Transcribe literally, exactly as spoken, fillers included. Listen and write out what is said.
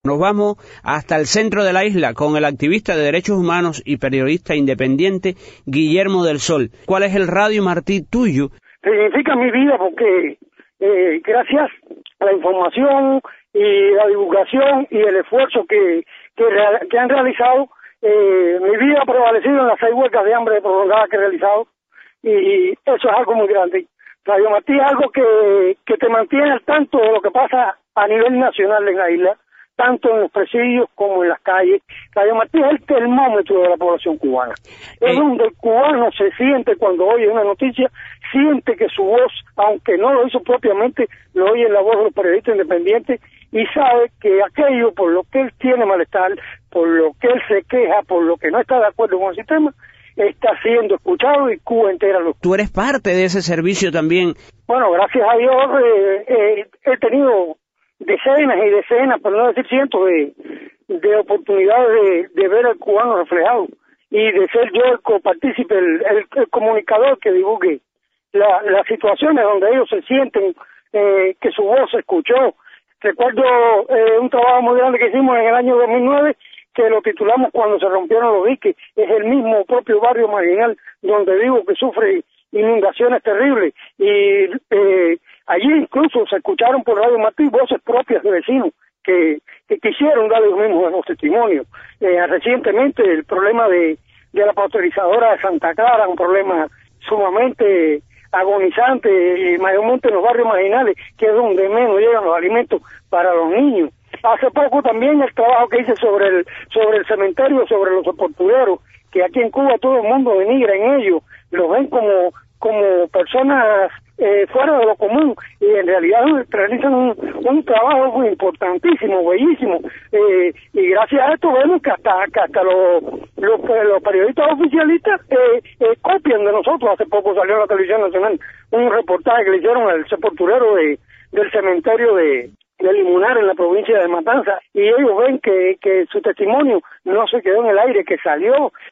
Nos vamos hasta el centro de la isla con el activista de derechos humanos y periodista independiente Guillermo del Sol. ¿Cuál es el Radio Martí tuyo? Significa mi vida porque eh, gracias a la información y la divulgación y el esfuerzo que, que, que han realizado, eh, mi vida ha prevalecido en las seis huelgas de hambre prolongada que he realizado y, y eso es algo muy grande. Radio Martí es algo que, que te mantiene al tanto de lo que pasa a nivel nacional en la isla, tanto en los presidios como en las calles. Radio Martí es el termómetro de la población cubana. Es donde el cubano se siente cuando oye una noticia, siente que su voz, aunque no lo hizo propiamente, lo oye en la voz de los periodistas independientes y sabe que aquello por lo que él tiene malestar, por lo que él se queja, por lo que no está de acuerdo con el sistema, está siendo escuchado y Cuba entera lo... Tú eres parte de ese servicio también. Bueno, gracias a Dios eh, eh, he tenido decenas y decenas, por no decir cientos de, de oportunidades de, de ver al cubano reflejado y de ser yo el copartícipe, el, el, el comunicador que divulgue la, las situaciones donde ellos se sienten eh, que su voz se escuchó. Recuerdo eh, un trabajo muy grande que hicimos en el año dos mil nueve que lo titulamos Cuando se rompieron los diques. Es el mismo propio barrio marginal donde vivo que sufre inundaciones terribles y eh, allí incluso se escucharon por Radio Martí voces propias de vecinos que, que quisieron dar los mismos los testimonios. Eh, recientemente el problema de, de la pasteurizadora de Santa Clara, un problema sumamente agonizante, y mayormente en los barrios marginales, que es donde menos llegan los alimentos para los niños. Hace poco también el trabajo que hice sobre el sobre el cementerio, sobre los sepultureros, que aquí en Cuba todo el mundo denigra en ellos, los ven como como personas eh, fuera de lo común y en realidad realizan un, un trabajo muy importantísimo, bellísimo, eh, y gracias a esto vemos que hasta, que hasta los, los, los periodistas oficialistas eh, eh, copian de nosotros. Hace poco salió en la televisión nacional un reportaje que le hicieron al sepulturero de, del cementerio de de Limonar en la provincia de Matanza y ellos ven que, que su testimonio no se quedó en el aire, que salió